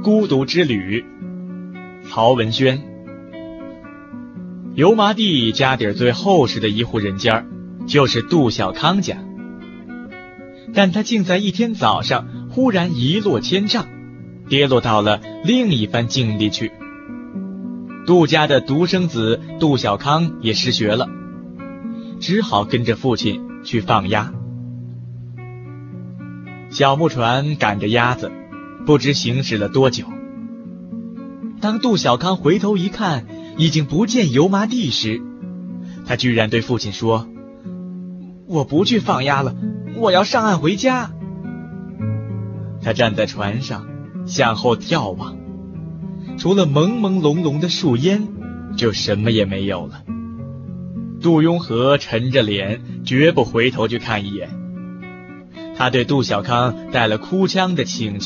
孤独之旅，曹文轩。油麻地家底最厚实的一户人家，就是杜小康家。但他竟在一天早上忽然一落千丈，跌落到了另一番境地去。杜家的独生子杜小康也失学了，只好跟着父亲去放鸭。小木船赶着鸭子，不知行驶了多久。当杜小康回头一看，已经不见油麻地时，他居然对父亲说：“我不去放鸭了，我要上岸回家。”他站在船上，向后眺望，除了朦朦胧胧的树烟，就什么也没有了。杜雍和沉着脸，绝不回头去看一眼。他对杜小康带了哭腔的请求。